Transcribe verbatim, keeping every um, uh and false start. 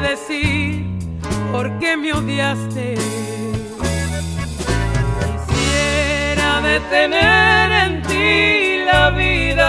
decir por qué me odiaste. Quisiera detener en ti la vida